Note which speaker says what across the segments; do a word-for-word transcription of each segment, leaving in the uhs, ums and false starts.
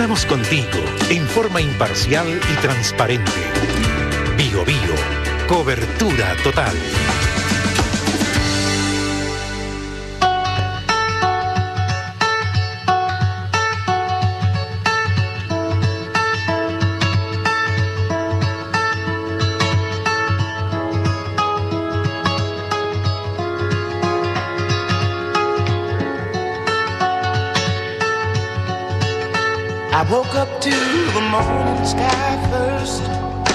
Speaker 1: Estamos contigo en forma imparcial y transparente. Bio Bio, cobertura total.
Speaker 2: I woke up to the morning sky first,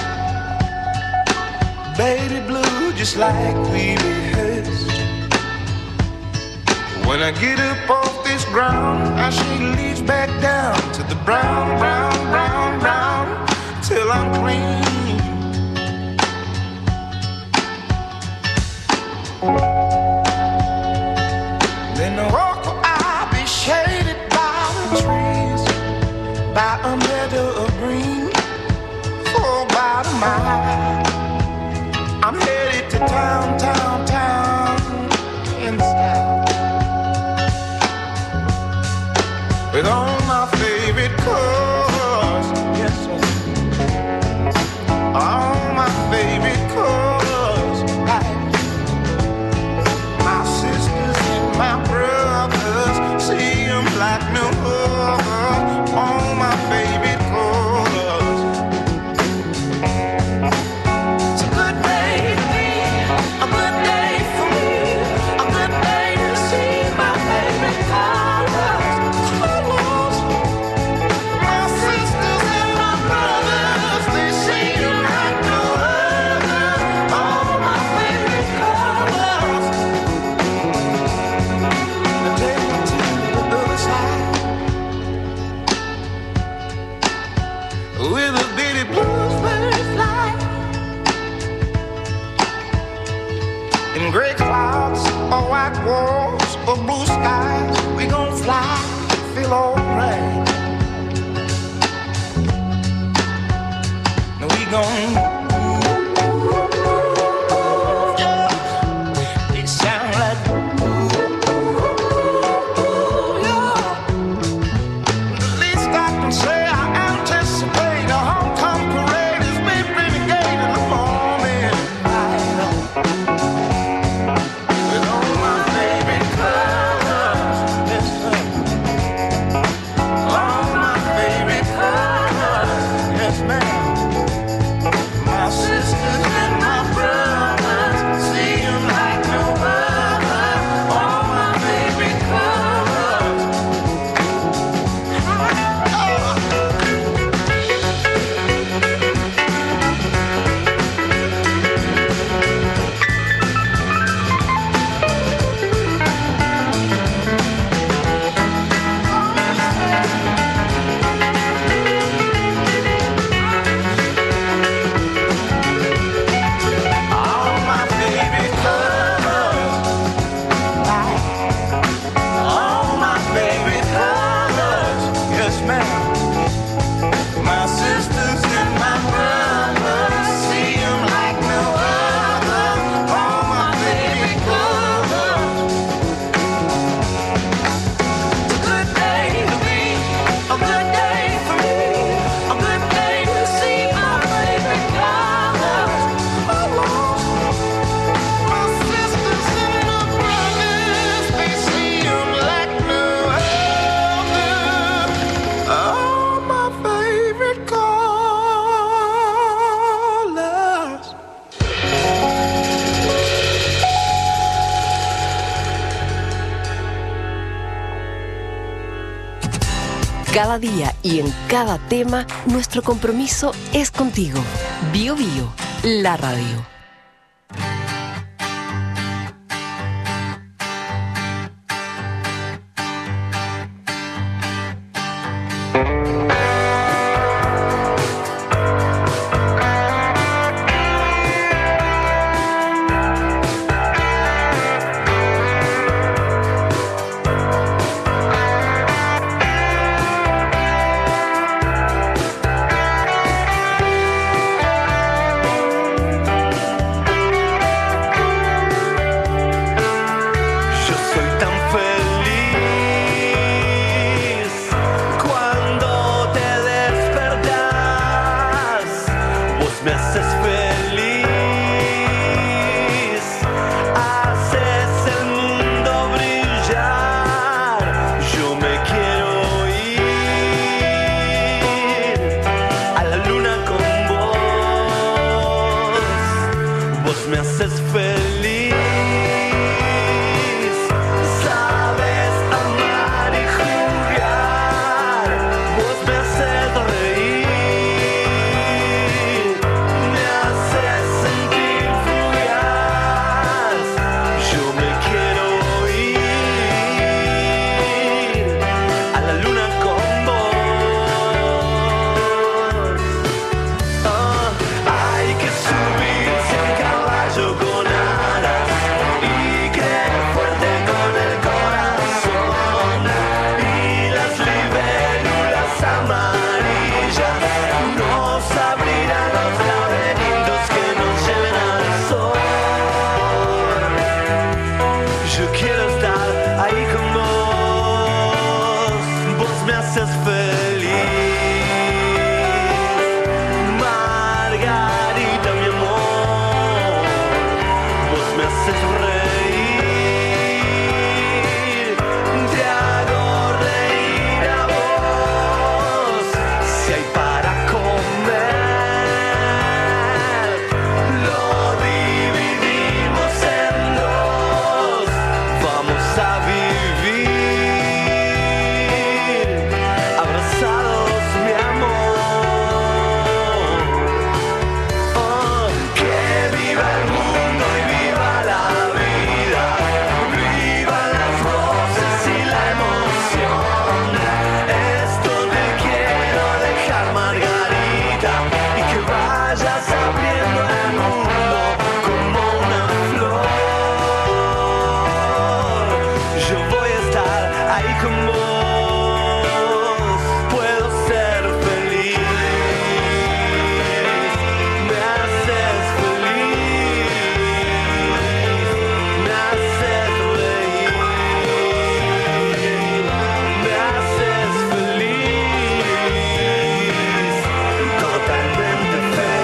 Speaker 2: baby blue just like we rehearsed. When I get up off this ground, I shake leaves back down to the brown, brown, brown, brown, till I'm clean. Then the walk I'll be shaded by the trees, by a meadow of green, for about a mile. I'm headed to town, town, town, in style, with all my favorite colors, yes sir, all my favorite colors, like my sisters and my brothers, see them like no other, all my favorite colors. It's a good day to be, a good day for me, a good day to see my favorite colors. Colors. My sisters and my brothers, they see them like no other, all my favorite colors. I take you to the other side, with a bitty bluebird fly, in gray clouds or white walls or blue skies, we gon' fly, feel alright. Now we gon' yeah, it sound like yeah. The least I can say, I anticipate a homecoming parade as we renegade in the morning light, with all my favorite colors, yes sir, all my favorite colors, yes ma'am. My sisters and my brothers, see 'em like no other, all my favorite colors. All my favorite colors, like all my favorite colors, yes ma'am. My sisters and my brothers, see 'em like no other, all my favorite colors. It's a good day to be, a good day for me, a good day to see my favorite colors. My sisters and my brothers, they see 'em like no other, all my favorite colors.
Speaker 3: Cada día y en cada tema, nuestro compromiso es contigo. Bio Bio, la radio.
Speaker 4: me haces feliz. Sabes amar y jugar, vos me haces reír, me haces sentir fugaz. Yo me quiero ir a la luna con vos. Ah, hay que subirse a un caballo con alas y creer fuerte con el corazón. Y las libélulas amarillas nos abrirán los laberintos que nos lleven al sol. Yo quiero estar ahí con vos, vos me haces feliz. Margarita, mi amor, vos me haces reír, te hago reír a vos. Si hay para comer, lo dividimos en dos. Vamos a vivir abrazados, mi amor. Oh, que viva el mundo y viva la vida, vivan las voces y la emoción. Esto te quiero dejar, Margarita, y que vayas abriendo el mundo como una flor. Yo voy a estar ahí con vos, puedo ser feliz. Me haces feliz, me haces reír, me haces feliz, totalmente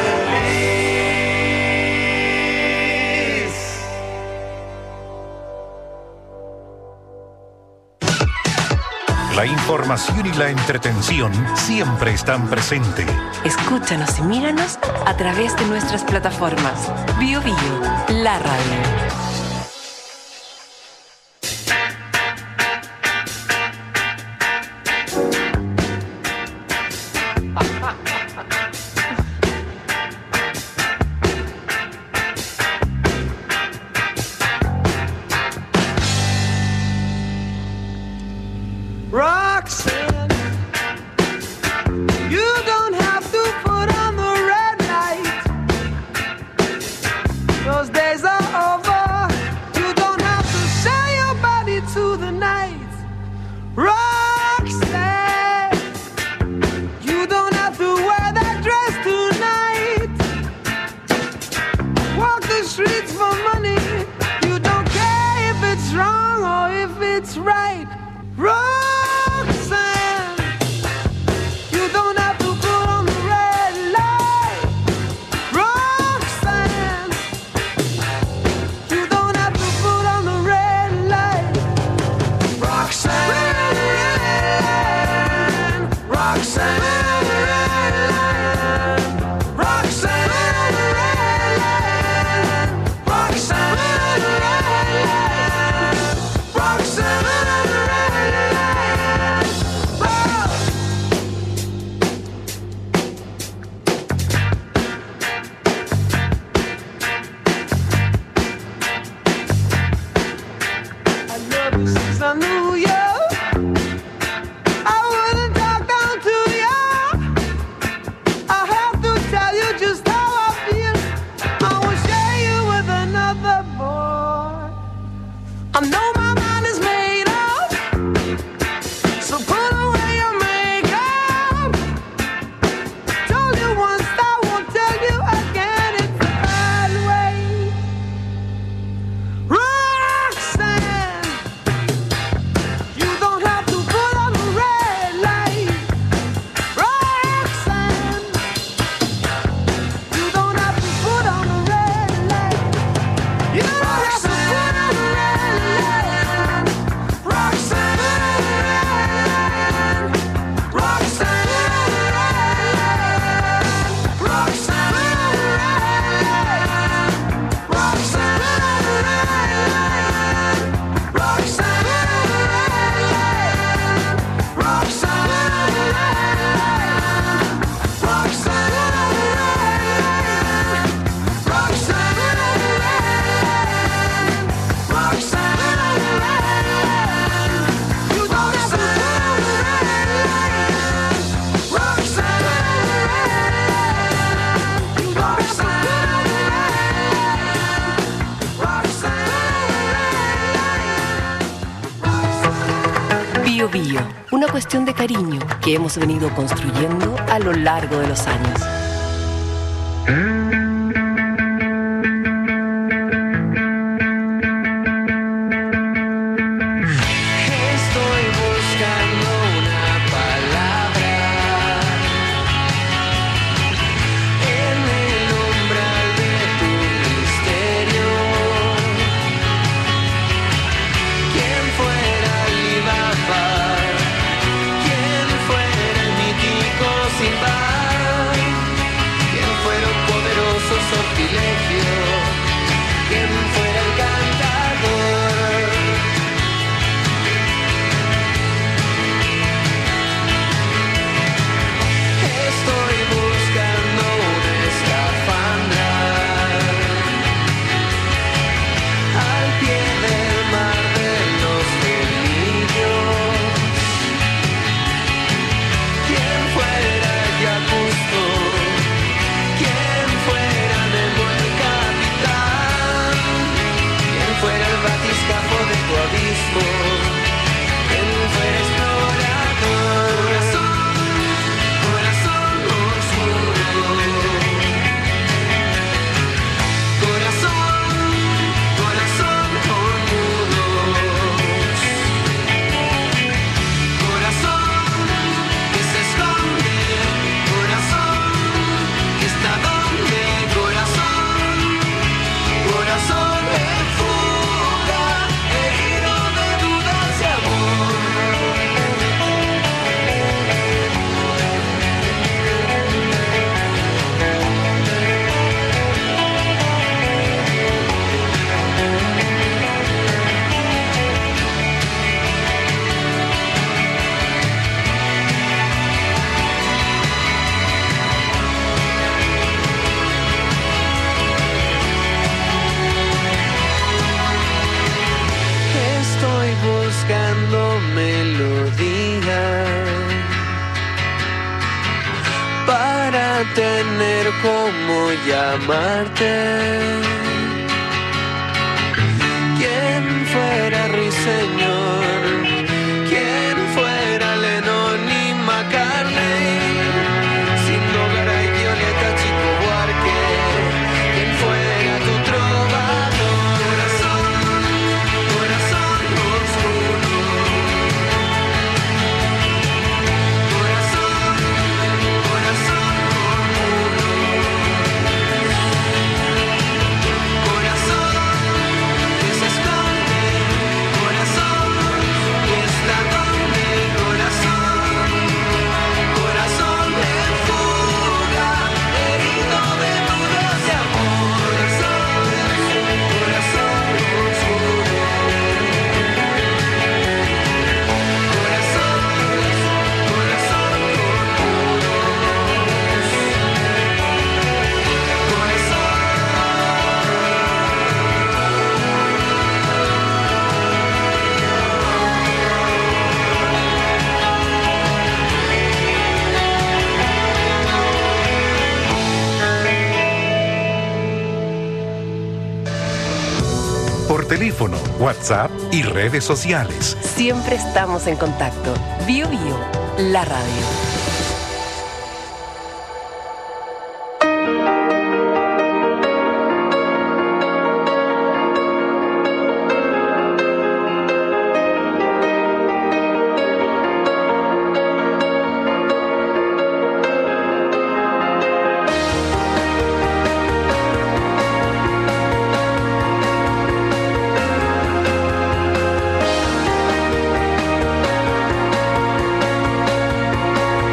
Speaker 4: feliz.
Speaker 1: La información y la entretención siempre están presentes.
Speaker 3: Escúchanos y míranos a través de nuestras plataformas. Bio Bio, la radio.
Speaker 5: Roxanne, you don't have to put on the red light. Those days are over. You don't have to sell your body to the night. Roxanne, you don't have to wear that dress tonight. Walk the streets for money. You don't care if it's wrong or if it's right. Roxanne, you don't have to put on the red light. Roxanne, you don't have to put on the red light. Roxanne, Roxanne, Roxanne, Roxanne, Roxanne, Roxanne.
Speaker 3: Bio Bio, una cuestión de cariño que hemos venido construyendo a lo largo de los años.
Speaker 4: Estoy buscando una palabra en el umbral de tu misterio. ¿Quién fuera Alibaba? ¿Quién fuera el mítico Sinbad? ¿Quién fuera un poderoso sortilegio? ¿Quién fuera el cantador? Estoy buscando una escafandra al pie del mar de los delirios. ¿Quién fuera Yacusto? ¿Quién fuera Nemo el capitán? ¿Quién fuera el batiscafo de tu abismo? ¿Quién fuera explorador? Corazón, corazón oscuro. Corazón, corazón con nudos. Corazón que se esconde. Corazón que está donde. Corazón, corazón en fuga, herido de dudas y amor. Estoy buscando melodías para tener como llamarte. ¿Quién fuera Ruiseñor? ¿Quién fuera Lennon y McCartney? Sin hogar hay Violeta, Chico Buarque. ¿Quién fuera tu trovador? Corazón, corazón oscuro. Corazón, corazón con nudos. Corazón que se esconde. Corazón que está donde. Corazón, corazón en fuga, herido de dudas de amor. Corazón, corazón oscuro. Corazón, corazón con nudos.
Speaker 1: Por teléfono, WhatsApp y redes sociales.
Speaker 3: Siempre estamos en contacto. Bio Bio, la radio.
Speaker 4: Corazón,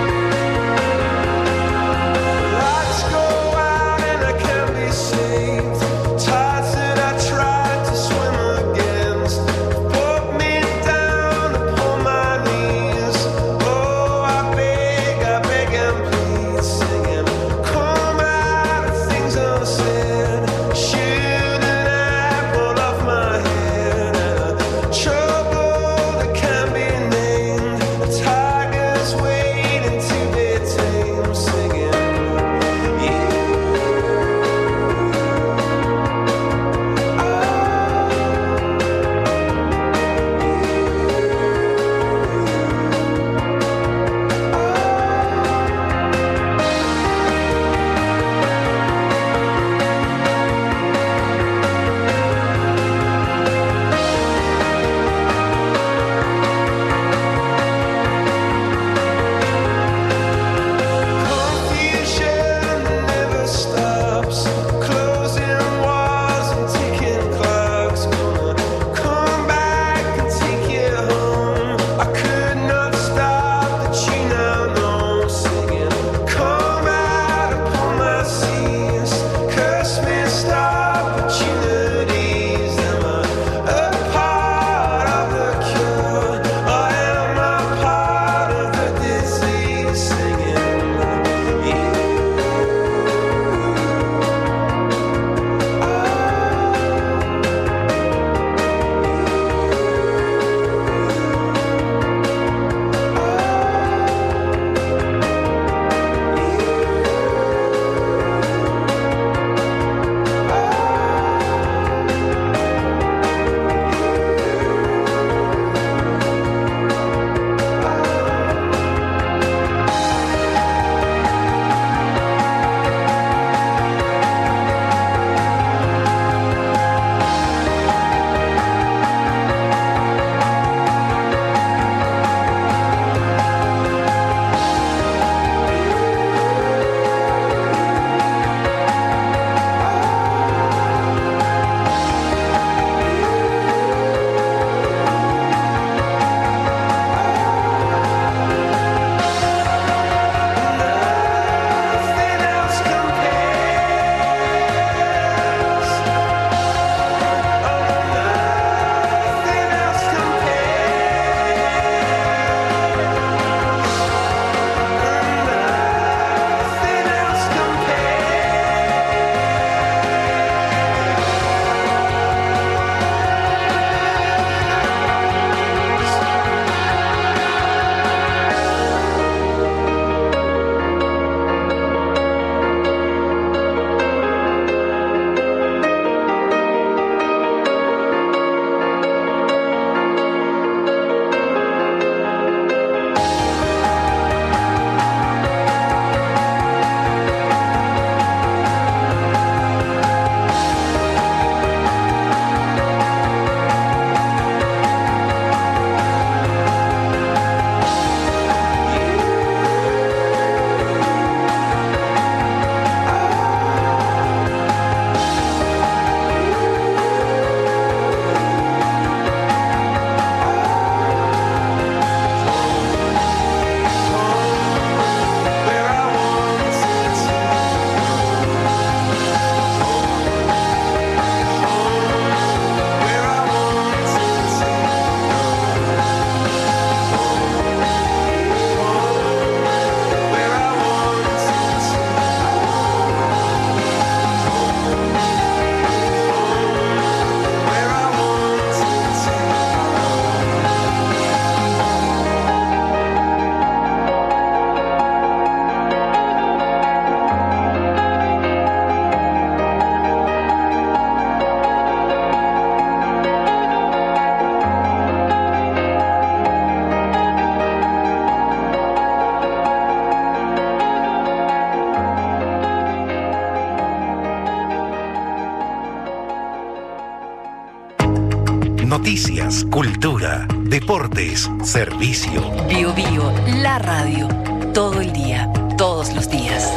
Speaker 1: Noticias, cultura, deportes, servicio.
Speaker 3: Bio Bio, la radio. Todo el día, todos los días.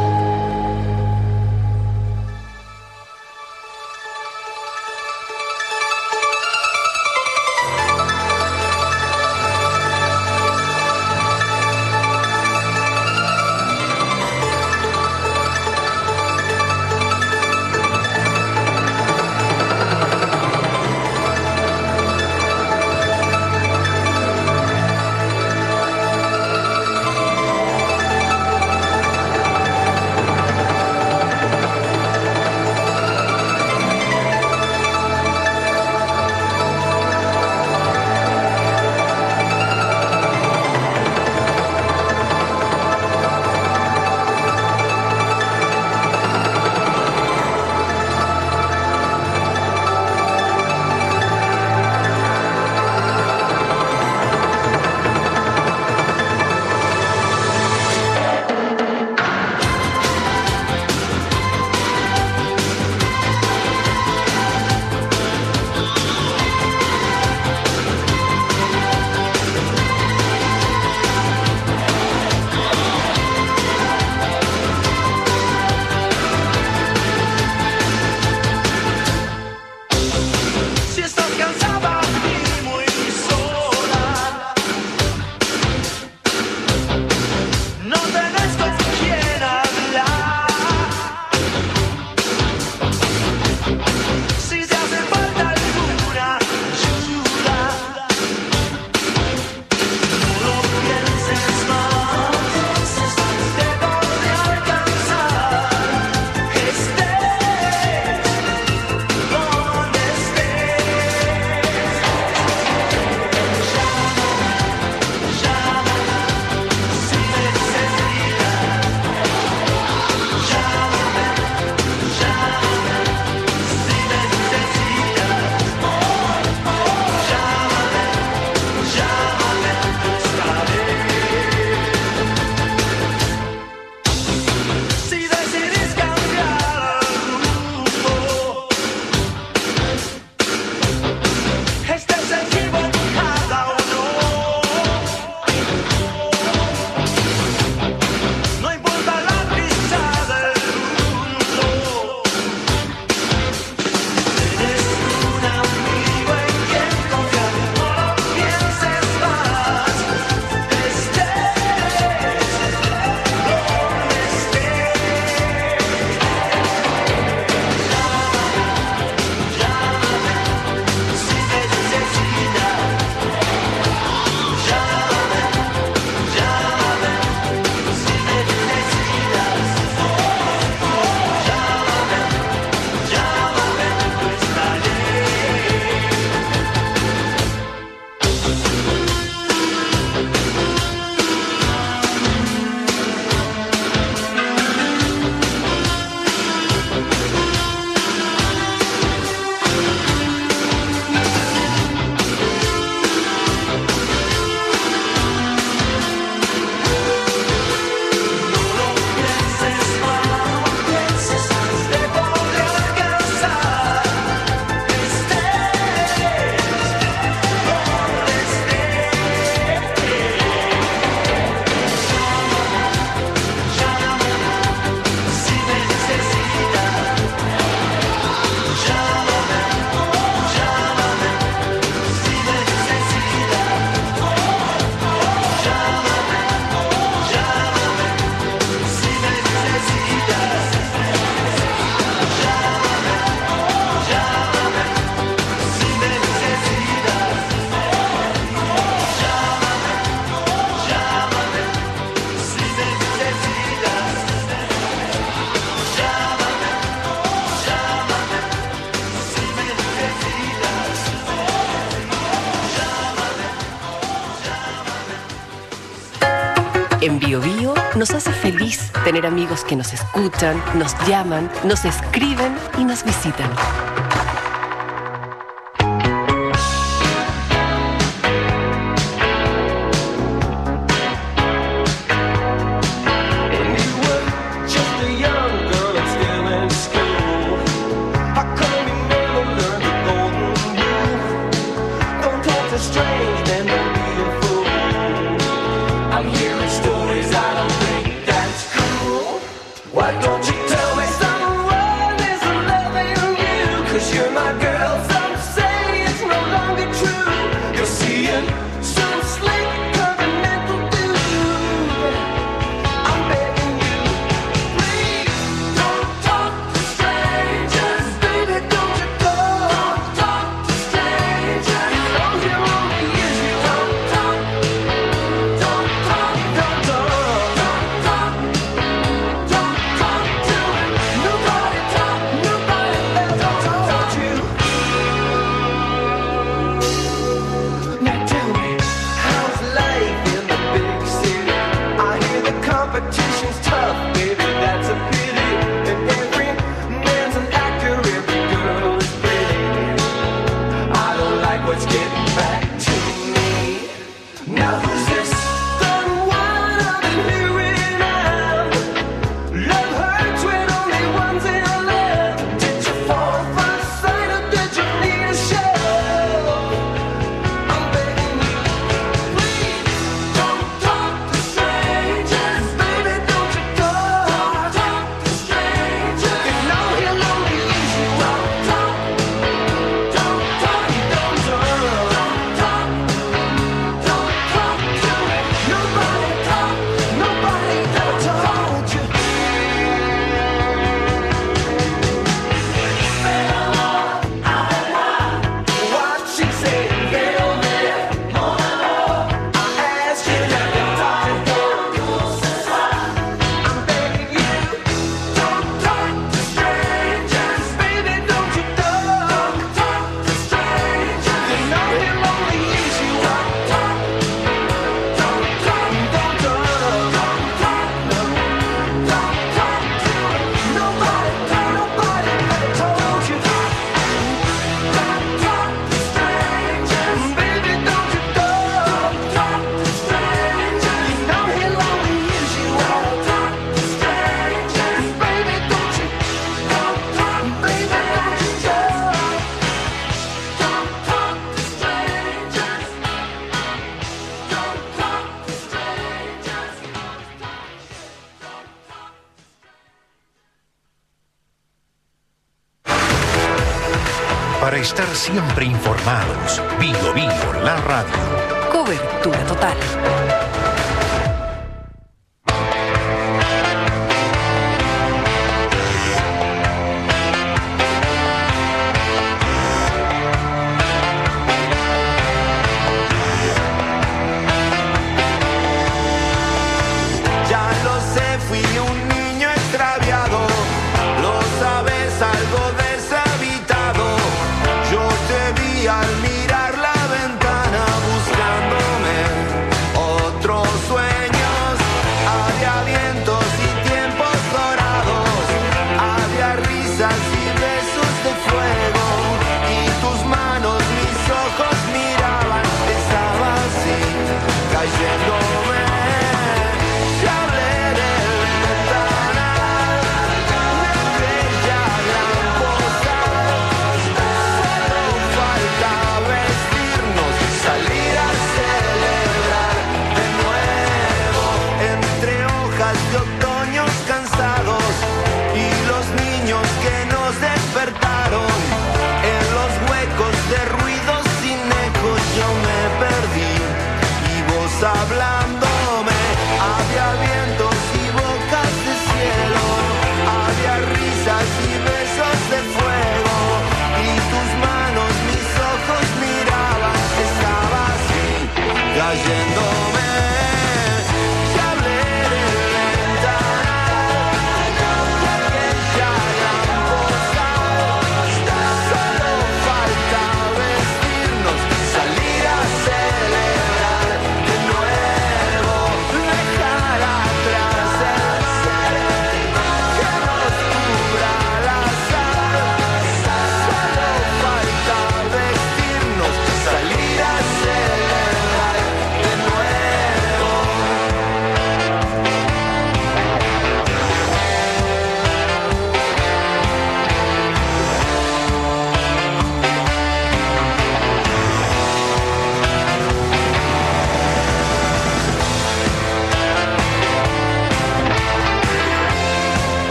Speaker 3: En Bio Bio nos hace feliz tener amigos que nos escuchan, nos llaman, nos escriben y nos visitan.
Speaker 4: 'cause you're my girl. Some say it's no longer true. You're seeing some slick covenantal dude. I'm begging you, please don't talk to strangers, baby. Don't you go. Don't talk to strangers. You know he'll only use you. Don't talk. Don't talk. Don't talk. Don't talk. Don't talk to him. Nobody talk. Nobody ever told you. Now tell me, how's life in the big city? I hear the competition's tough, baby. That's a pity. And every man's an actor, every girl is pretty. I don't like what's getting back to me. Now who's this third one I've been hearing out? Love hurts when only one's in love. Did you fall for sight or did you need a show? I'm begging you, please don't talk to strangers, baby. Don't you go. Don't talk to strangers. You know he'll only use you. Don't talk. Don't talk. Don't talk. Don't talk. Don't talk to him. Nobody talk. Nobody ever told you. What she said, girl, man. I asked you not to talk. I'm begging you, don't talk to strangers, baby. Don't you go. Don't talk to strangers. You know he'll only use you. Don't talk. Don't talk. Don't talk. Don't talk. No. Don't talk to him. Nobody, nobody ever told you. Don't talk to strangers, baby. Don't you go. Don't talk to strangers. You know he'll only use you. Don't talk to strangers, baby. Don't you. Don't talk, baby. Don't you go. Don't talk to strangers. Don't talk to strangers.
Speaker 1: Para estar siempre informados, Bio Bio, la radio.
Speaker 3: Cobertura total.
Speaker 4: Ya lo sé, fui un niño extraviado. Lo sabes, algo deshabitado. Yo te vi al mirar la ventana buscándome otros sueños. Había vientos y tiempos dorados. Había risas y besos de fuego. Y tus manos, mis ojos miraban. Estaba así, cayéndome. Te hablé del ventanal, de aquella gran postal. Solo faltaba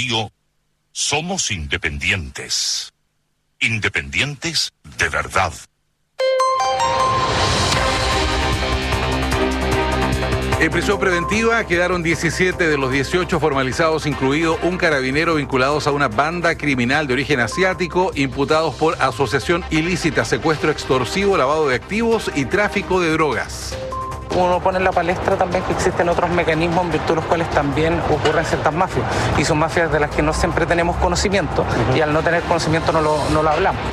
Speaker 6: Biobío, somos independientes. Independientes de verdad.
Speaker 7: En prisión preventiva quedaron diecisiete de los dieciocho formalizados, incluido un carabinero, vinculados a una banda criminal de origen asiático, imputados por asociación ilícita, secuestro extorsivo, lavado de activos y tráfico de drogas.
Speaker 8: Uno pone en la palestra también que existen otros mecanismos en virtud de los cuales también ocurren ciertas mafias. Y son mafias de las que no siempre tenemos conocimiento, uh-huh. y al no tener conocimiento no lo, no lo hablamos.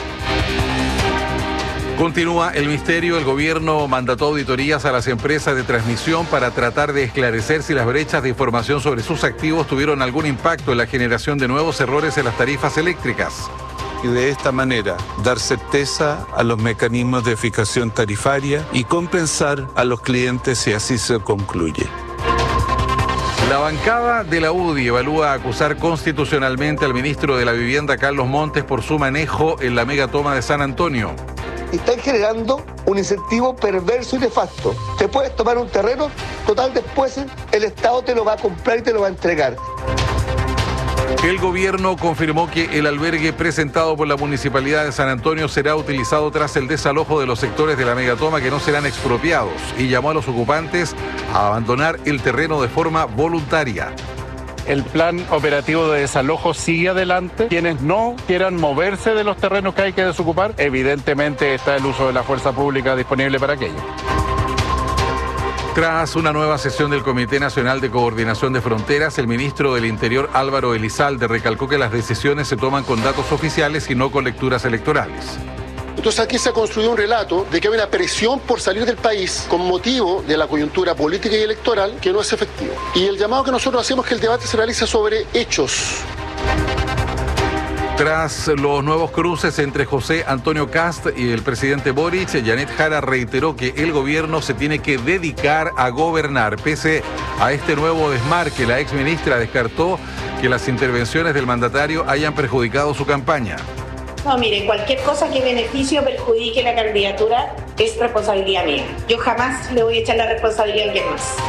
Speaker 7: Continúa el misterio. El gobierno mandató auditorías a las empresas de transmisión para tratar de esclarecer si las brechas de información sobre sus activos tuvieron algún impacto en la generación de nuevos errores en las tarifas eléctricas.
Speaker 9: Y de esta manera dar certeza a los mecanismos de fijación tarifaria y compensar a los clientes si así se concluye.
Speaker 7: La bancada de la U D I evalúa acusar constitucionalmente al ministro de la Vivienda, Carlos Montes, por su manejo en la megatoma de San Antonio.
Speaker 10: Están generando un incentivo perverso y nefasto. Te puedes tomar un terreno, total después el Estado te lo va a comprar y te lo va a entregar.
Speaker 7: El gobierno confirmó que el albergue presentado por la Municipalidad de San Antonio será utilizado tras el desalojo de los sectores de la megatoma que no serán expropiados, y llamó a los ocupantes a abandonar el terreno de forma voluntaria.
Speaker 11: El plan operativo de desalojo sigue adelante. Quienes no quieran moverse de los terrenos que hay que desocupar, evidentemente está el uso de la fuerza pública disponible para aquello.
Speaker 7: Tras una nueva sesión del Comité Nacional de Coordinación de Fronteras, el ministro del Interior, Álvaro Elizalde, recalcó que las decisiones se toman con datos oficiales y no con lecturas electorales.
Speaker 12: Entonces aquí se ha construido un relato de que hay una presión por salir del país con motivo de la coyuntura política y electoral que no es efectivo. Y el llamado que nosotros hacemos es que el debate se realice sobre hechos.
Speaker 7: Tras los nuevos cruces entre José Antonio Kast y el presidente Boric, Janet Jara reiteró que el gobierno se tiene que dedicar a gobernar. Pese a este nuevo desmarque, la exministra descartó que las intervenciones del mandatario hayan perjudicado su campaña.
Speaker 13: No, mire, cualquier cosa que beneficie o perjudique la candidatura es responsabilidad mía. Yo jamás le voy a echar la responsabilidad a alguien más.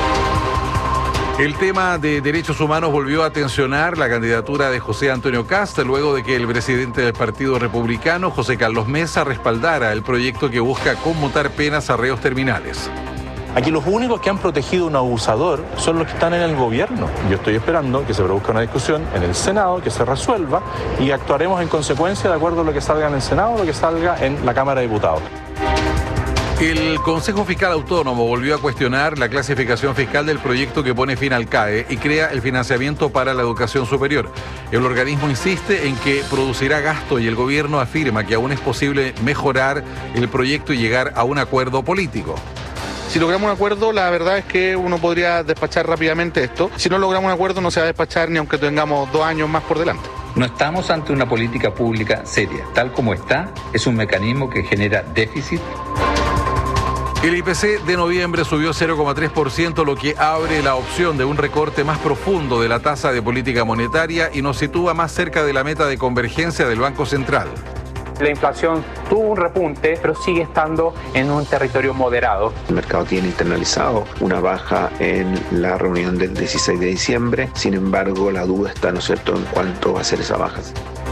Speaker 7: El tema de derechos humanos volvió a tensionar la candidatura de José Antonio Kast luego de que el presidente del Partido Republicano, José Carlos Mesa, respaldara el proyecto que busca conmutar penas a reos terminales.
Speaker 14: Aquí los únicos que han protegido a un abusador son los que están en el gobierno. Yo estoy esperando que se produzca una discusión en el Senado, que se resuelva, y actuaremos en consecuencia de acuerdo a lo que salga en el Senado o lo que salga en la Cámara de Diputados.
Speaker 7: El Consejo Fiscal Autónomo volvió a cuestionar la clasificación fiscal del proyecto que pone fin al C A E y crea el financiamiento para la educación superior. El organismo insiste en que producirá gasto y el gobierno afirma que aún es posible mejorar el proyecto y llegar a un acuerdo político.
Speaker 15: Si logramos un acuerdo, la verdad es que uno podría despachar rápidamente esto. Si no logramos un acuerdo, no se va a despachar ni aunque tengamos dos años más por delante.
Speaker 16: No estamos ante una política pública seria. Tal como está, es un mecanismo que genera déficit.
Speaker 7: El I P C de noviembre subió cero coma tres por ciento, lo que abre la opción de un recorte más profundo de la tasa de política monetaria y nos sitúa más cerca de la meta de convergencia del Banco Central.
Speaker 8: La inflación tuvo un repunte, pero sigue estando en un territorio moderado.
Speaker 17: El mercado tiene internalizado una baja en la reunión del dieciséis de diciembre, sin embargo la duda está, ¿no es cierto?, en cuánto va a ser esa baja.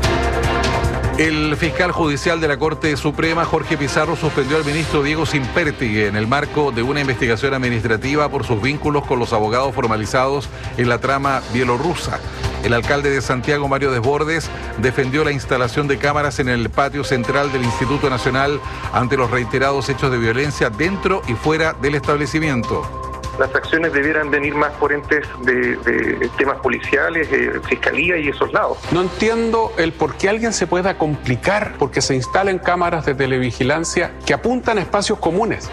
Speaker 7: El fiscal judicial de la Corte Suprema, Jorge Pizarro, suspendió al ministro Diego Simpértigue en el marco de una investigación administrativa por sus vínculos con los abogados formalizados en la trama bielorrusa. El alcalde de Santiago, Mario Desbordes, defendió la instalación de cámaras en el patio central del Instituto Nacional ante los reiterados hechos de violencia dentro y fuera del establecimiento.
Speaker 18: Las acciones debieran venir más por entes de, de temas policiales, de fiscalía y esos lados.
Speaker 19: No entiendo el por qué alguien se pueda complicar porque se instalen cámaras de televigilancia que apuntan a espacios comunes.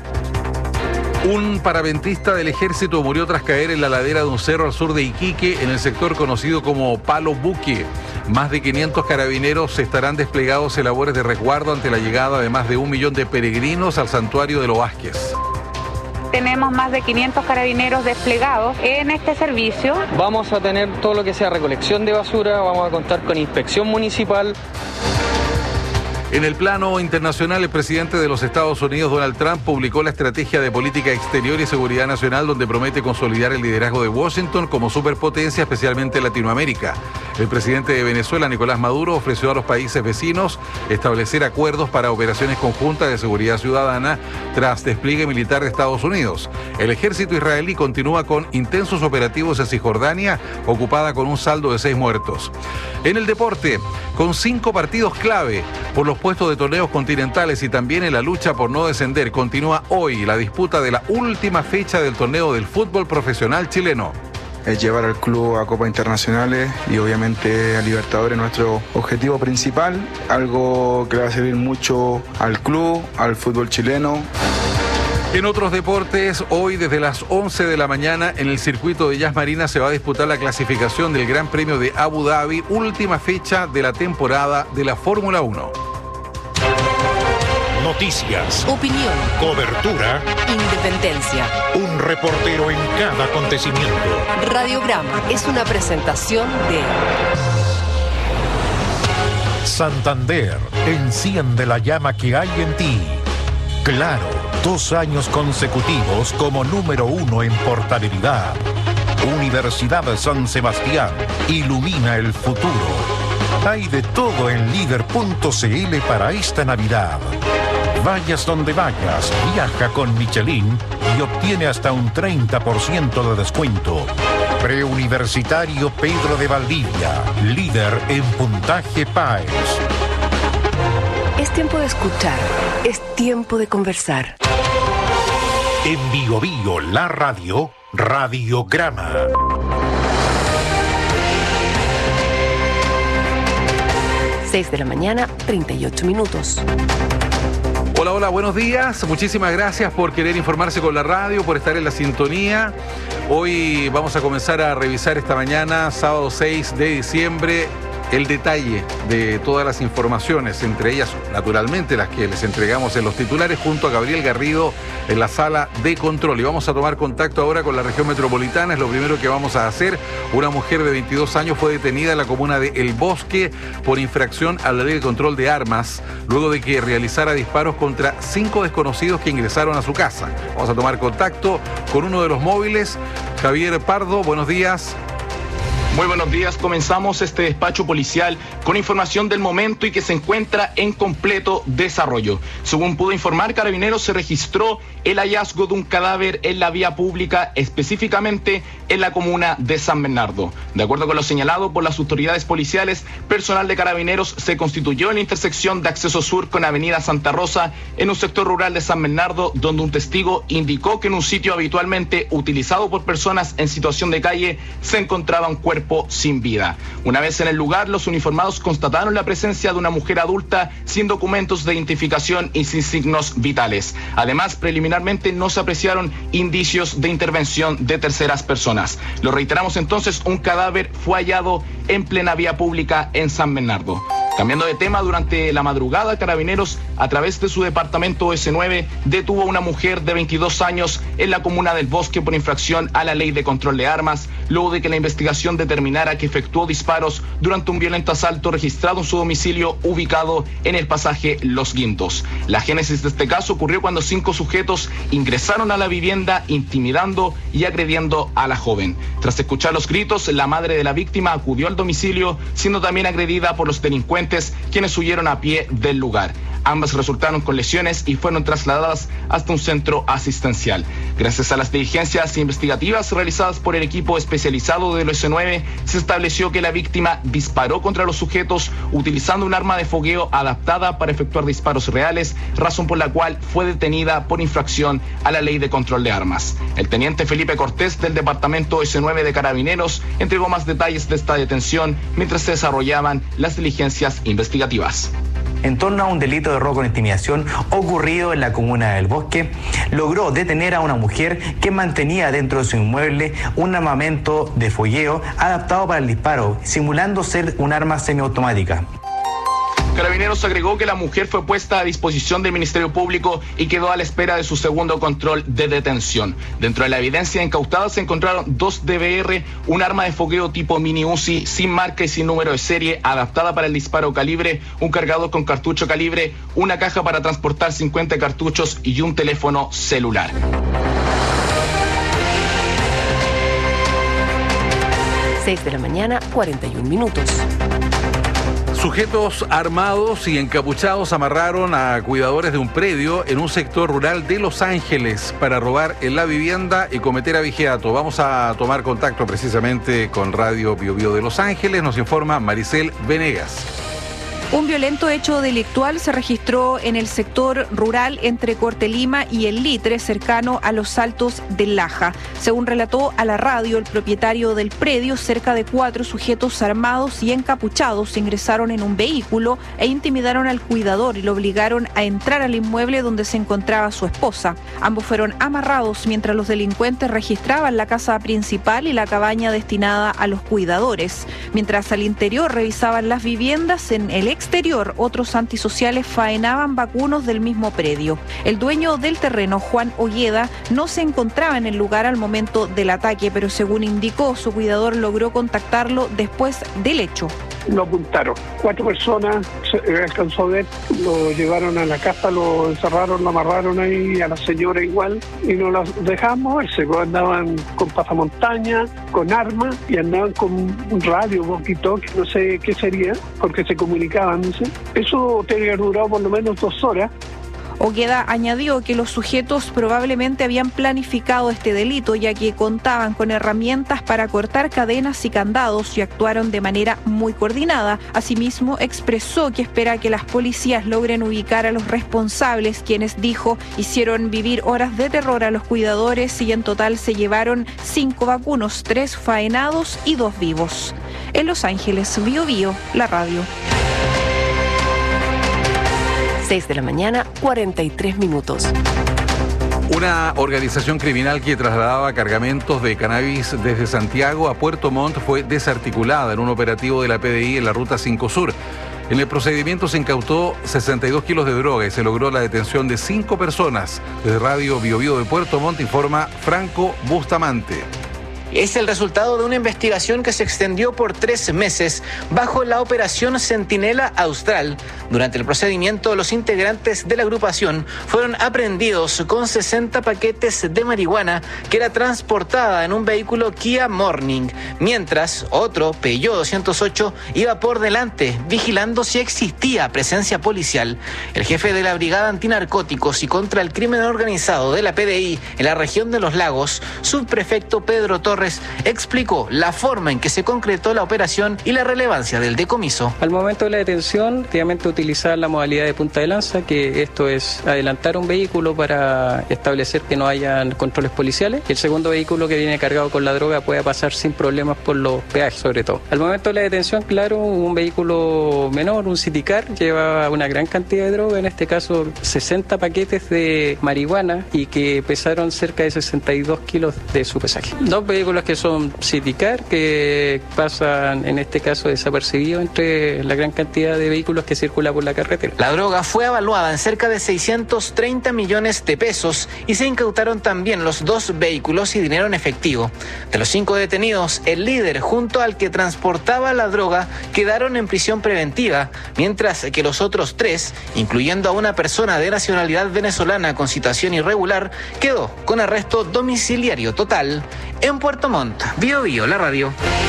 Speaker 7: Un parapentista del ejército murió tras caer en la ladera de un cerro al sur de Iquique, en el sector conocido como Palo Buque. Más de quinientos carabineros estarán desplegados en labores de resguardo ante la llegada de más de un millón de peregrinos al santuario de Los Vázquez.
Speaker 20: Tenemos más de quinientos carabineros desplegados en este servicio.
Speaker 21: Vamos a tener todo lo que sea recolección de basura, vamos a contar con inspección municipal.
Speaker 7: En el plano internacional, el presidente de los Estados Unidos, Donald Trump, publicó la estrategia de política exterior y seguridad nacional, donde promete consolidar el liderazgo de Washington como superpotencia, especialmente en Latinoamérica. El presidente de Venezuela, Nicolás Maduro, ofreció a los países vecinos establecer acuerdos para operaciones conjuntas de seguridad ciudadana tras despliegue militar de Estados Unidos. El ejército israelí continúa con intensos operativos en Cisjordania, ocupada con un saldo de seis muertos. En el deporte, con cinco partidos clave por los puestos de torneos continentales y también en la lucha por no descender, continúa hoy la disputa de la última fecha del torneo del fútbol profesional chileno.
Speaker 21: Es llevar al club a Copas Internacionales y obviamente a Libertadores, nuestro objetivo principal, algo que le va a servir mucho al club, al fútbol chileno.
Speaker 7: En otros deportes, hoy desde las once de la mañana en el circuito de Yas Marina se va a disputar la clasificación del Gran Premio de Abu Dhabi, última fecha de la temporada de la Fórmula uno.
Speaker 1: Noticias,
Speaker 3: opinión,
Speaker 1: cobertura,
Speaker 3: independencia.
Speaker 1: Un reportero en cada acontecimiento.
Speaker 3: Radiograma es una presentación de
Speaker 1: Santander, enciende la llama que hay en ti. Claro, dos años consecutivos como número uno en portabilidad. Universidad de San Sebastián, ilumina el futuro. Hay de todo en líder punto c l para esta Navidad. Vayas donde vayas, viaja con Michelin y obtiene hasta un treinta por ciento de descuento. Preuniversitario Pedro de Valdivia, líder en puntaje P A E S.
Speaker 3: Es tiempo de escuchar, es tiempo de conversar.
Speaker 1: En Bio Bio, la radio, Radiograma.
Speaker 3: seis de la mañana, treinta y ocho minutos.
Speaker 7: Hola, hola, buenos días. Muchísimas gracias por querer informarse con la radio, por estar en la sintonía. Hoy vamos a comenzar a revisar esta mañana, sábado seis de diciembre, el detalle de todas las informaciones, entre ellas, naturalmente, las que les entregamos en los titulares, junto a Gabriel Garrido en la sala de control. Y vamos a tomar contacto ahora con la región metropolitana. Es lo primero que vamos a hacer. Una mujer de veintidós años fue detenida en la comuna de El Bosque por infracción a la ley de control de armas, luego de que realizara disparos contra cinco desconocidos que ingresaron a su casa. Vamos a tomar contacto con uno de los móviles. Javier Pardo, buenos días.
Speaker 22: Muy buenos días, comenzamos este despacho policial con información del momento y que se encuentra en completo desarrollo. Según pudo informar Carabineros, se registró el hallazgo de un cadáver en la vía pública, específicamente en la comuna de San Bernardo. De acuerdo con lo señalado por las autoridades policiales, personal de Carabineros se constituyó en la intersección de acceso sur con avenida Santa Rosa, en un sector rural de San Bernardo, donde un testigo indicó que en un sitio habitualmente utilizado por personas en situación de calle se encontraba un cuerpo sin vida. Una vez en el lugar, los uniformados constataron la presencia de una mujer adulta sin documentos de identificación y sin signos vitales. Además, preliminarmente no se apreciaron indicios de intervención de terceras personas. Lo reiteramos entonces, un cadáver fue hallado en plena vía pública en San Bernardo. Cambiando de tema, durante la madrugada, Carabineros, a través de su departamento ese nueve, detuvo a una mujer de veintidós años en la comuna del Bosque por infracción a la ley de control de armas, luego de que la investigación determinara que efectuó disparos durante un violento asalto registrado en su domicilio ubicado en el pasaje Los Guindos. La génesis de este caso ocurrió cuando cinco sujetos ingresaron a la vivienda intimidando y agrediendo a la joven. Tras escuchar los gritos, la madre de la víctima acudió al domicilio, siendo también agredida por los delincuentes, quienes huyeron a pie del lugar. Ambas resultaron con lesiones y fueron trasladadas hasta un centro asistencial. Gracias a las diligencias investigativas realizadas por el equipo especializado del ese nueve, se estableció que la víctima disparó contra los sujetos utilizando un arma de fogueo adaptada para efectuar disparos reales, razón por la cual fue detenida por infracción a la ley de control de armas. El teniente Felipe Cortés del departamento ese nueve de Carabineros entregó más detalles de esta detención mientras se desarrollaban las diligencias investigativas.
Speaker 23: En torno a un delito de robo con intimidación ocurrido en la comuna del Bosque, logró detener a una mujer que mantenía dentro de su inmueble un armamento de fogueo adaptado para el disparo, simulando ser un arma semiautomática.
Speaker 22: Carabineros agregó que la mujer fue puesta a disposición del Ministerio Público y quedó a la espera de su segundo control de detención. Dentro de la evidencia incautada se encontraron dos D V R, un arma de fogueo tipo mini Uzi sin marca y sin número de serie, adaptada para el disparo calibre, un cargador con cartucho calibre, una caja para transportar cincuenta cartuchos y un teléfono celular.
Speaker 3: seis de la mañana, cuarenta y un minutos.
Speaker 7: Sujetos armados y encapuchados amarraron a cuidadores de un predio en un sector rural de Los Ángeles para robar en la vivienda y cometer abigeato. Vamos a tomar contacto precisamente con Radio Bio Bio de Los Ángeles. Nos informa Maricel Venegas.
Speaker 2: Un violento hecho delictual se registró en el sector rural entre Cortelima y El Litre, cercano a los Altos del Laja. Según relató a la radio el propietario del predio, cerca de cuatro sujetos armados y encapuchados ingresaron en un vehículo e intimidaron al cuidador y lo obligaron a entrar al inmueble donde se encontraba su esposa. Ambos fueron amarrados mientras los delincuentes registraban la casa principal y la cabaña destinada a los cuidadores. Mientras al interior revisaban las viviendas, en el exterior, otros antisociales faenaban vacunos del mismo predio. El dueño del terreno, Juan Olleda, no se encontraba en el lugar al momento del ataque, pero según indicó, su cuidador logró contactarlo después del hecho.
Speaker 4: Lo apuntaron. Cuatro personas se alcanzó a ver, lo llevaron a la casa, lo encerraron, lo amarraron ahí, a la señora igual, y no las dejaban moverse. Andaban con pasamontaña, con armas, y andaban con un radio, walkie-talkie, no sé qué sería, porque se comunicaban, no sé. Eso tenía que durado por lo menos dos horas.
Speaker 2: Ogueda añadió que los sujetos probablemente habían planificado este delito, ya que contaban con herramientas para cortar cadenas y candados y actuaron de manera muy coordinada. Asimismo, expresó que espera que las policías logren ubicar a los responsables, quienes, dijo, hicieron vivir horas de terror a los cuidadores y en total se llevaron cinco vacunos, tres faenados y dos vivos. En Los Ángeles, Bio Bio, la radio.
Speaker 3: seis de la mañana, cuarenta y tres minutos.
Speaker 7: Una organización criminal que trasladaba cargamentos de cannabis desde Santiago a Puerto Montt fue desarticulada en un operativo de la P D I en la Ruta cinco Sur. En el procedimiento se incautó sesenta y dos kilos de droga y se logró la detención de cinco personas. Desde Radio Bio Bio de Puerto Montt informa Franco Bustamante.
Speaker 5: Es el resultado de una investigación que se extendió por tres meses bajo la operación Centinela Austral. Durante el procedimiento, los integrantes de la agrupación fueron aprehendidos con sesenta paquetes de marihuana que era transportada en un vehículo Kia Morning, mientras otro Peugeot doscientos ocho iba por delante, vigilando si existía presencia policial. El jefe de la Brigada Antinarcóticos y contra el Crimen Organizado de la P D I en la región de Los Lagos, subprefecto Pedro Torres, explicó la forma en que se concretó la operación y la relevancia del decomiso.
Speaker 24: Al momento de la detención, efectivamente utilizar la modalidad de punta de lanza, que esto es adelantar un vehículo para establecer que no hayan controles policiales. El segundo vehículo que viene cargado con la droga pueda pasar sin problemas por los peajes, sobre todo. Al momento de la detención, claro, un vehículo menor, un City Car, llevaba una gran cantidad de droga, en este caso sesenta paquetes de marihuana y que pesaron cerca de sesenta y dos kilos de su pesaje. Dos vehículos que son City Car, que pasan en este caso desapercibidos entre la gran cantidad de vehículos que circulan por la carretera.
Speaker 5: La droga fue evaluada en cerca de seiscientos treinta millones de pesos y se incautaron también los dos vehículos y dinero en efectivo. De los cinco detenidos, el líder junto al que transportaba la droga quedaron en prisión preventiva, mientras que los otros tres, incluyendo a una persona de nacionalidad venezolana con situación irregular, quedó con arresto domiciliario total. En Puerto Montt, Bio Bio, la radio.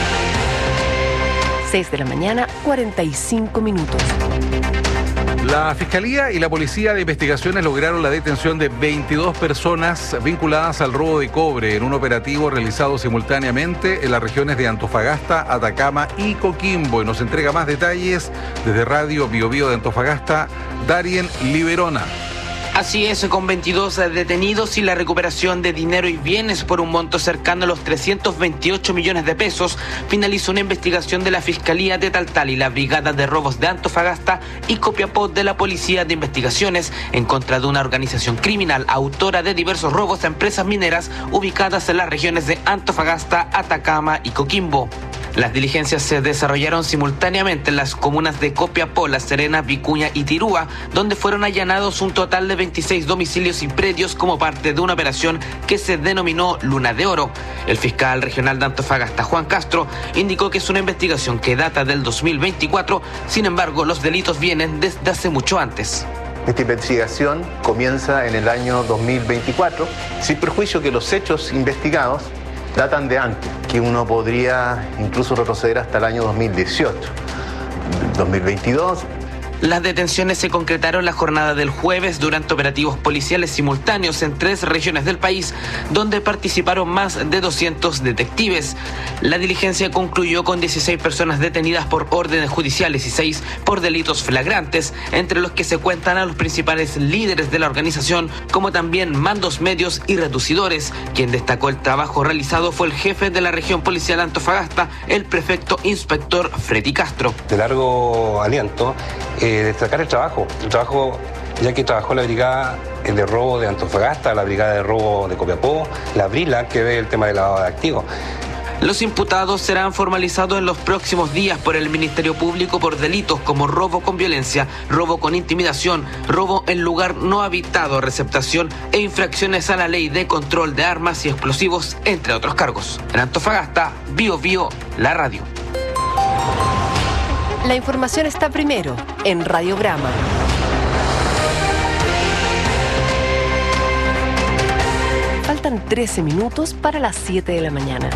Speaker 3: seis de la mañana, cuarenta y cinco minutos.
Speaker 7: La Fiscalía y la Policía de Investigaciones lograron la detención de veintidós personas vinculadas al robo de cobre en un operativo realizado simultáneamente en las regiones de Antofagasta, Atacama y Coquimbo. Y nos entrega más detalles desde Radio Bio Bio de Antofagasta, Darien Liberona.
Speaker 25: Así es, con veintidós detenidos y la recuperación de dinero y bienes por un monto cercano a los trescientos veintiocho millones de pesos, finalizó una investigación de la Fiscalía de Taltal y la Brigada de Robos de Antofagasta y Copiapó de la Policía de Investigaciones en contra de una organización criminal autora de diversos robos a empresas mineras ubicadas en las regiones de Antofagasta, Atacama y Coquimbo. Las diligencias se desarrollaron simultáneamente en las comunas de Copiapó, La Serena, Vicuña y Tirúa, donde fueron allanados un total de veintiséis domicilios y predios como parte de una operación que se denominó Luna de Oro. El fiscal regional de Antofagasta, Juan Castro, indicó que es una investigación que data del dos mil veinticuatro, sin embargo, los delitos vienen desde hace mucho antes.
Speaker 6: Esta investigación comienza en el año dos mil veinticuatro, sin perjuicio que los hechos investigados datan de antes, que uno podría incluso retroceder hasta el año dos mil dieciocho, dos mil veintidós.
Speaker 25: Las detenciones se concretaron la jornada del jueves durante operativos policiales simultáneos en tres regiones del país, donde participaron más de doscientos detectives. La diligencia concluyó con dieciséis personas detenidas por órdenes judiciales y seis por delitos flagrantes, entre los que se cuentan a los principales líderes de la organización, como también mandos medios y reducidores. Quien destacó el trabajo realizado fue el jefe de la región policial Antofagasta, el prefecto inspector Freddy Castro.
Speaker 9: De largo aliento, eh, destacar el trabajo, el trabajo ya que trabajó la brigada de robo de Antofagasta, la brigada de robo de Copiapó, la Brila, que ve el tema del lavado de activos.
Speaker 25: Los imputados serán formalizados en los próximos días por el Ministerio Público por delitos como robo con violencia, robo con intimidación, robo en lugar no habitado, receptación e infracciones a la ley de control de armas y explosivos, entre otros cargos. En Antofagasta, Bio Bio, la radio.
Speaker 3: La información está primero en Radiograma. Faltan trece minutos para las siete de la mañana.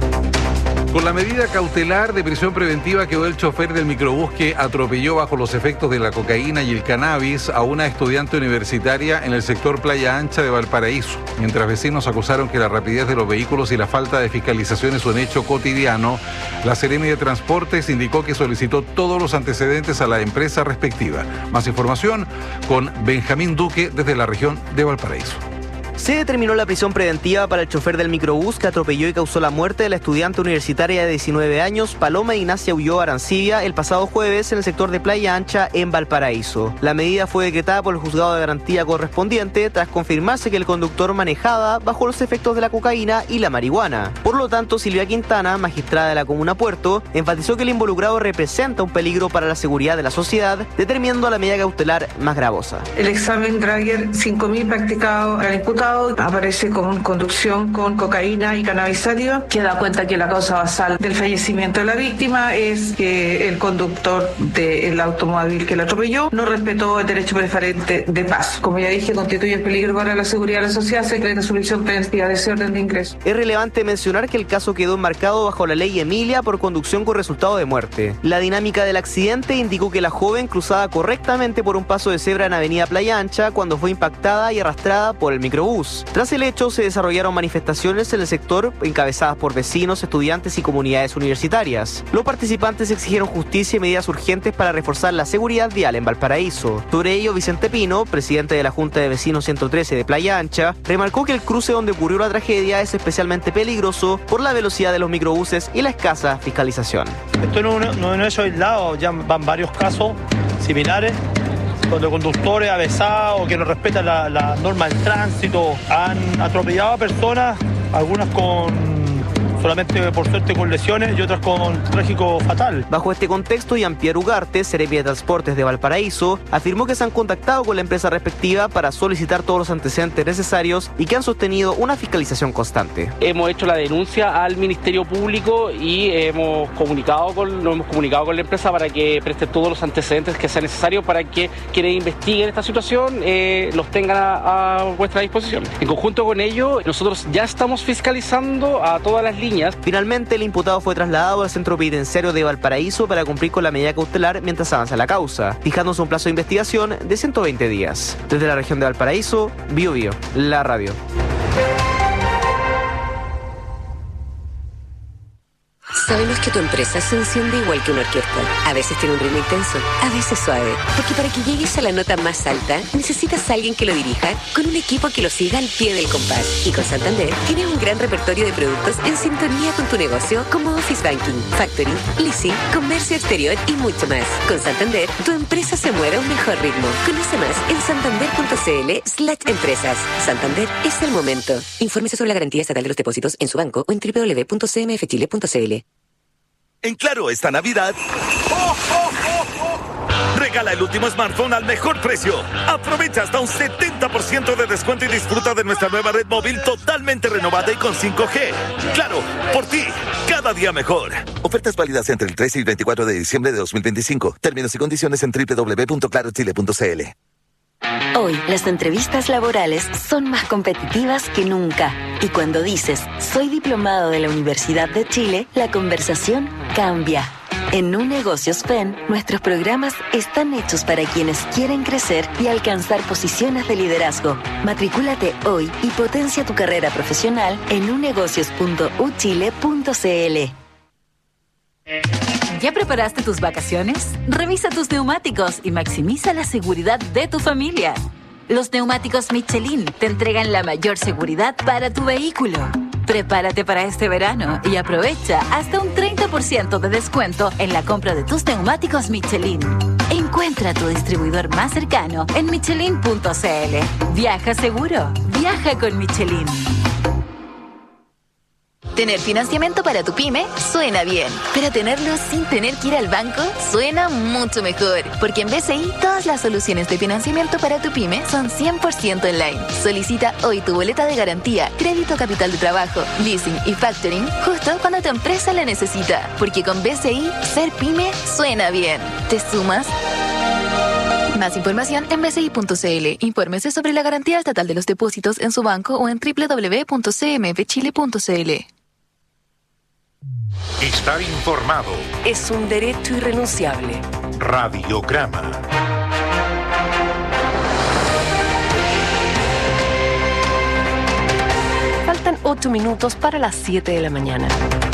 Speaker 7: Con la medida cautelar de prisión preventiva quedó el chofer del microbús que atropelló bajo los efectos de la cocaína y el cannabis a una estudiante universitaria en el sector Playa Ancha de Valparaíso. Mientras vecinos acusaron que la rapidez de los vehículos y la falta de fiscalización es un hecho cotidiano, la Seremi de Transportes indicó que solicitó todos los antecedentes a la empresa respectiva. Más información con Benjamín Duque desde la región de Valparaíso.
Speaker 10: Se determinó la prisión preventiva para el chofer del microbús que atropelló y causó la muerte de la estudiante universitaria de diecinueve años, Paloma Ignacia Ulloa Arancibia, el pasado jueves en el sector de Playa Ancha, en Valparaíso. La medida fue decretada por el juzgado de garantía correspondiente tras confirmarse que el conductor manejaba bajo los efectos de la cocaína y la marihuana. Por lo tanto, Silvia Quintana, magistrada de la Comuna Puerto, enfatizó que el involucrado representa un peligro para la seguridad de la sociedad, determinando la medida cautelar más gravosa.
Speaker 11: El examen Drager cinco mil practicado al imputado aparece con conducción con cocaína y cannabis sativa, que da cuenta que la causa basal del fallecimiento de la víctima es que el conductor del automóvil que la atropelló no respetó el derecho preferente de paso. Como ya dije, constituye el peligro para la seguridad de la sociedad, se decreta su prisión preventiva de ese orden de ingreso.
Speaker 10: Es relevante mencionar que el caso quedó enmarcado bajo la ley Emilia por conducción con resultado de muerte. La dinámica del accidente indicó que la joven cruzaba correctamente por un paso de cebra en Avenida Playa Ancha cuando fue impactada y arrastrada por el microbús. Tras el hecho, se desarrollaron manifestaciones en el sector encabezadas por vecinos, estudiantes y comunidades universitarias. Los participantes exigieron justicia y medidas urgentes para reforzar la seguridad vial en Valparaíso. Sobre ello, Vicente Pino, presidente de la Junta de Vecinos ciento trece de Playa Ancha, remarcó que el cruce donde ocurrió la tragedia es especialmente peligroso por la velocidad de los microbuses y la escasa fiscalización.
Speaker 12: Esto no, no, no es aislado, ya van varios casos similares donde conductores avesados que no respetan la, la norma del tránsito han atropellado a personas, algunas con solamente por suerte con lesiones y otras con trágico fatal.
Speaker 10: Bajo este contexto, Jean-Pierre Ugarte, Seremi de Transportes de Valparaíso, afirmó que se han contactado con la empresa respectiva para solicitar todos los antecedentes necesarios y que han sostenido una fiscalización constante.
Speaker 26: Hemos hecho la denuncia al Ministerio Público y hemos comunicado con, nos hemos comunicado con la empresa para que preste todos los antecedentes que sean necesarios para que quienes investiguen esta situación eh, los tengan a, a vuestra disposición. En conjunto con ello, nosotros ya estamos fiscalizando a todas las líneas.
Speaker 10: Finalmente, el imputado fue trasladado al centro penitenciario de Valparaíso para cumplir con la medida cautelar mientras avanza la causa, fijándose un plazo de investigación de ciento veinte días. Desde la región de Valparaíso, Bio Bio, la radio.
Speaker 27: Sabemos que tu empresa se enciende igual que una orquesta. A veces tiene un ritmo intenso, a veces suave. Porque para que llegues a la nota más alta, necesitas a alguien que lo dirija con un equipo que lo siga al pie del compás. Y con Santander tienes un gran repertorio de productos en sintonía con tu negocio, como Office Banking, Factoring, Leasing, Comercio Exterior y mucho más. Con Santander, tu empresa se mueve a un mejor ritmo. Conoce más en santander.cl slash empresas. Santander es el momento. Infórmese sobre la garantía estatal de los depósitos en su banco o en doble u doble u doble u punto c m f chile punto c l.
Speaker 8: En Claro esta Navidad, ¡oh, oh, oh, oh! Regala el último smartphone al mejor precio. Aprovecha hasta un setenta por ciento de descuento y disfruta de nuestra nueva red móvil totalmente renovada y con cinco G. Claro, por ti, cada día mejor. Ofertas válidas entre el trece y veinticuatro de diciembre de dos mil veinticinco. Términos y condiciones en doble u doble u doble u punto claro chile punto c l.
Speaker 13: Hoy, las entrevistas laborales son más competitivas que nunca. Y cuando dices, soy diplomado de la Universidad de Chile, la conversación cambia. En Un Negocios F E N, nuestros programas están hechos para quienes quieren crecer y alcanzar posiciones de liderazgo. Matricúlate hoy y potencia tu carrera profesional en un negocios punto u chile punto c l.
Speaker 14: ¿Ya preparaste tus vacaciones? Revisa tus neumáticos y maximiza la seguridad de tu familia. Los neumáticos Michelin te entregan la mayor seguridad para tu vehículo. Prepárate para este verano y aprovecha hasta un treinta por ciento de descuento en la compra de tus neumáticos Michelin. Encuentra tu distribuidor más cercano en michelin punto c l. Viaja seguro. Viaja con Michelin.
Speaker 15: Tener financiamiento para tu pyme suena bien, pero tenerlo sin tener que ir al banco suena mucho mejor, porque en B C I todas las soluciones de financiamiento para tu pyme son cien por ciento online. Solicita hoy tu boleta de garantía, crédito capital de trabajo, leasing y factoring justo cuando tu empresa la necesita, porque con B C I ser pyme suena bien. ¿Te sumas? Más información en b c i punto c l. Infórmese sobre la garantía estatal de los depósitos en su banco o en doble u doble u doble u punto c m f chile punto c l.
Speaker 1: Estar informado
Speaker 3: es un derecho irrenunciable.
Speaker 1: Radiograma.
Speaker 3: Faltan ocho minutos para las siete de la mañana.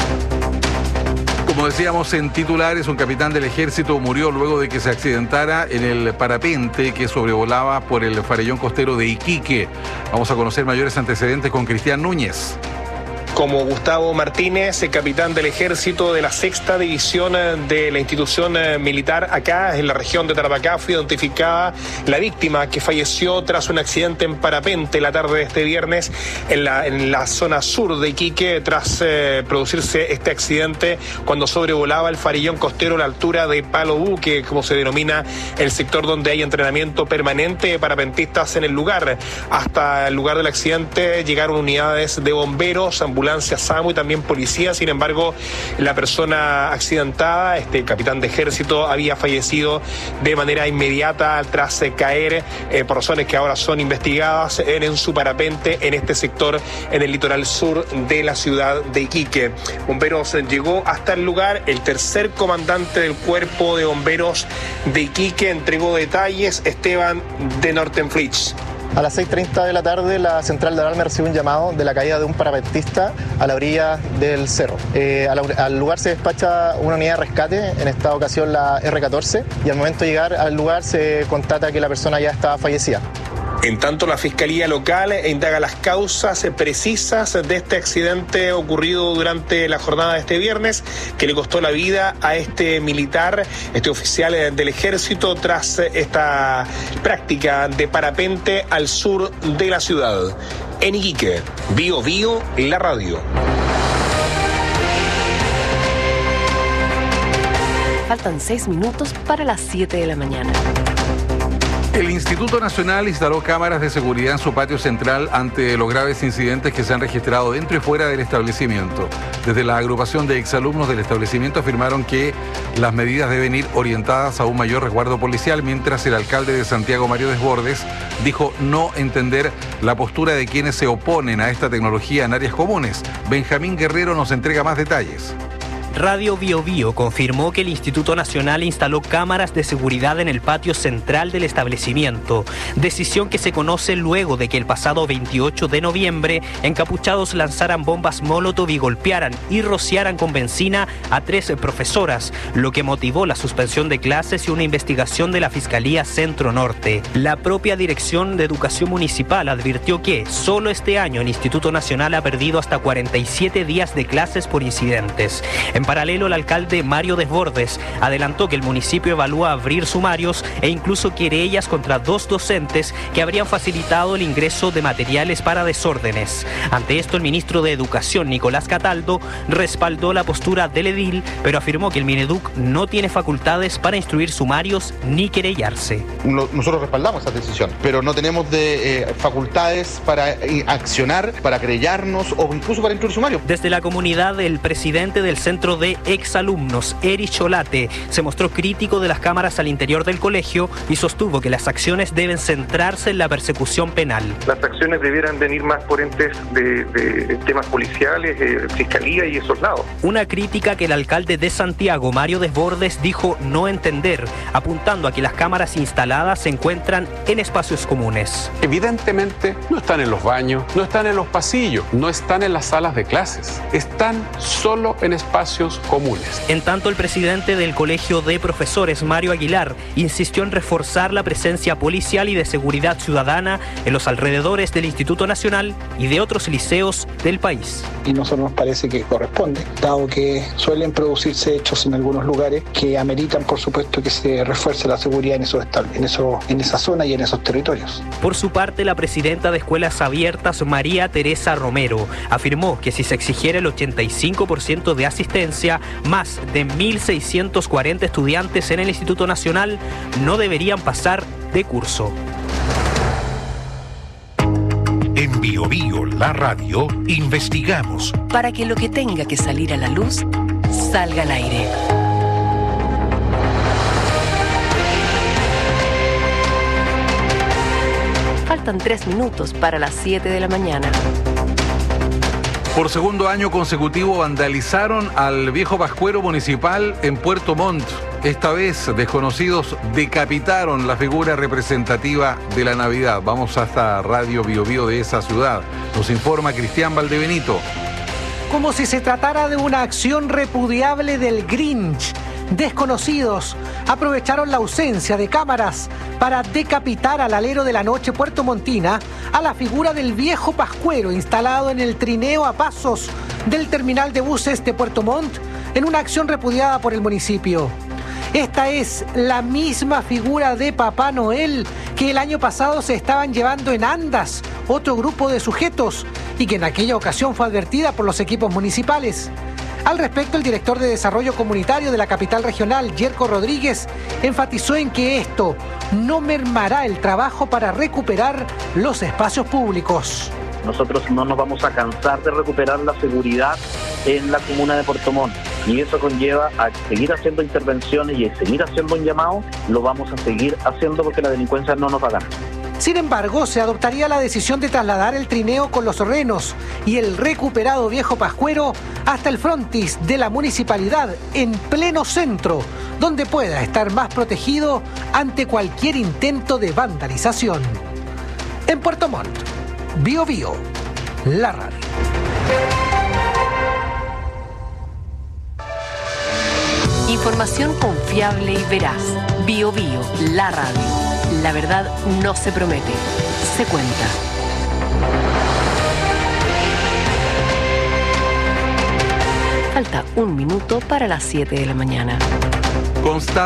Speaker 7: Como decíamos en titulares, un capitán del ejército murió luego de que se accidentara en el parapente que sobrevolaba por el farellón costero de Iquique. Vamos a conocer mayores antecedentes con Cristian Núñez.
Speaker 16: Como Gustavo Martínez, el capitán del ejército de la sexta división de la institución militar acá en la región de Tarapacá, fue identificada la víctima que falleció tras un accidente en parapente la tarde de este viernes en la, en la zona sur de Iquique, tras eh, producirse este accidente cuando sobrevolaba el farellón costero a la altura de Palo Buque, como se denomina el sector donde hay entrenamiento permanente de parapentistas en el lugar. Hasta el lugar del accidente llegaron unidades de bomberos, ambulancias, SAMU y también policía. Sin embargo, la persona accidentada, este capitán de ejército, había fallecido de manera inmediata tras caer eh, por razones que ahora son investigadas en, en su parapente en este sector en el litoral sur de la ciudad de Iquique. Bomberos llegó hasta el lugar. El tercer comandante del cuerpo de bomberos de Iquique entregó detalles. Esteban de Nortenflich.
Speaker 17: A las seis treinta de la tarde, la central de alarma recibió un llamado de la caída de un parapentista a la orilla del cerro. Eh, al, al lugar se despacha una unidad de rescate, en esta ocasión la R catorce, y al momento de llegar al lugar se constata que la persona ya estaba fallecida.
Speaker 16: En tanto, la Fiscalía Local indaga las causas precisas de este accidente ocurrido durante la jornada de este viernes, que le costó la vida a este militar, este oficial del ejército, tras esta práctica de parapente al sur de la ciudad. En Iquique, Bio Bio, la radio.
Speaker 3: Faltan seis minutos para las siete de la mañana.
Speaker 7: El Instituto Nacional instaló cámaras de seguridad en su patio central ante los graves incidentes que se han registrado dentro y fuera del establecimiento. Desde la agrupación de exalumnos del establecimiento afirmaron que las medidas deben ir orientadas a un mayor resguardo policial, mientras el alcalde de Santiago, Mario Desbordes, dijo no entender la postura de quienes se oponen a esta tecnología en áreas comunes. Benjamín Guerrero nos entrega más detalles.
Speaker 18: Radio Bio Bio confirmó que el Instituto Nacional instaló cámaras de seguridad en el patio central del establecimiento, decisión que se conoce luego de que el pasado veintiocho de noviembre encapuchados lanzaran bombas Molotov y golpearan y rociaran con benzina a tres profesoras, lo que motivó la suspensión de clases y una investigación de la Fiscalía Centro Norte. La propia Dirección de Educación Municipal advirtió que solo este año el Instituto Nacional ha perdido hasta cuarenta y siete días de clases por incidentes. En paralelo, el alcalde Mario Desbordes adelantó que el municipio evalúa abrir sumarios e incluso querellas contra dos docentes que habrían facilitado el ingreso de materiales para desórdenes. Ante esto, el ministro de Educación, Nicolás Cataldo, respaldó la postura del edil, pero afirmó que el Mineduc no tiene facultades para instruir sumarios ni querellarse.
Speaker 2: Nosotros respaldamos esa decisión, pero no tenemos de, eh, facultades para eh, accionar, para querellarnos o incluso para instruir sumarios.
Speaker 18: Desde la comunidad, el presidente del Centro de Exalumnos, Erich Cholate, se mostró crítico de las cámaras al interior del colegio y sostuvo que las acciones deben centrarse en la persecución penal.
Speaker 4: Las acciones debieran venir más por entes de, de temas policiales, eh, fiscalía y esos lados.
Speaker 18: Una crítica que el alcalde de Santiago, Mario Desbordes, dijo no entender, apuntando a que las cámaras instaladas se encuentran en espacios comunes.
Speaker 19: Evidentemente no están en los baños, no están en los pasillos, no están en las salas de clases, están solo en espacios comunes.
Speaker 18: En tanto, el presidente del Colegio de Profesores, Mario Aguilar, insistió en reforzar la presencia policial y de seguridad ciudadana en los alrededores del Instituto Nacional y de otros liceos del país.
Speaker 20: Y nosotros nos parece que corresponde, dado que suelen producirse hechos en algunos lugares que ameritan, por supuesto, que se refuerce la seguridad en esos en eso, en esa zona y en esos territorios.
Speaker 18: Por su parte, la presidenta de Escuelas Abiertas, María Teresa Romero, afirmó que si se exigiera el ochenta y cinco por ciento de asistencia, más de mil seiscientos cuarenta estudiantes en el Instituto Nacional no deberían pasar de curso.
Speaker 1: En Bio Bio, la radio, investigamos
Speaker 3: para que lo que tenga que salir a la luz salga al aire. Faltan tres minutos para las siete de la mañana.
Speaker 7: Por segundo año consecutivo vandalizaron al viejo pascuero municipal en Puerto Montt. Esta vez, desconocidos decapitaron la figura representativa de la Navidad. Vamos hasta Radio Bio Bio de esa ciudad. Nos informa Cristian Valdebenito.
Speaker 21: Como si se tratara de una acción repudiable del Grinch, desconocidos aprovecharon la ausencia de cámaras para decapitar al alero de la noche puertomontina a la figura del viejo pascuero instalado en el trineo a pasos del terminal de buses de Puerto Montt en una acción repudiada por el municipio. Esta es la misma figura de Papá Noel que el año pasado se estaban llevando en andas otro grupo de sujetos y que en aquella ocasión fue advertida por los equipos municipales. Al respecto, el director de Desarrollo Comunitario de la capital regional, Yerko Rodríguez, enfatizó en que esto no mermará el trabajo para recuperar los espacios públicos.
Speaker 22: Nosotros no nos vamos a cansar de recuperar la seguridad en la comuna de Puerto Montt y eso conlleva a seguir haciendo intervenciones y a seguir haciendo un llamado. Lo vamos a seguir haciendo porque la delincuencia no nos va a ganar.
Speaker 21: Sin embargo, se adoptaría la decisión de trasladar el trineo con los renos y el recuperado viejo pascuero hasta el frontis de la municipalidad en pleno centro, donde pueda estar más protegido ante cualquier intento de vandalización. En Puerto Montt, Bio Bio, la radio.
Speaker 3: Información confiable y veraz. Bio Bio, la radio. La verdad no se promete, se cuenta. Falta un minuto para las siete de la mañana.
Speaker 7: Consta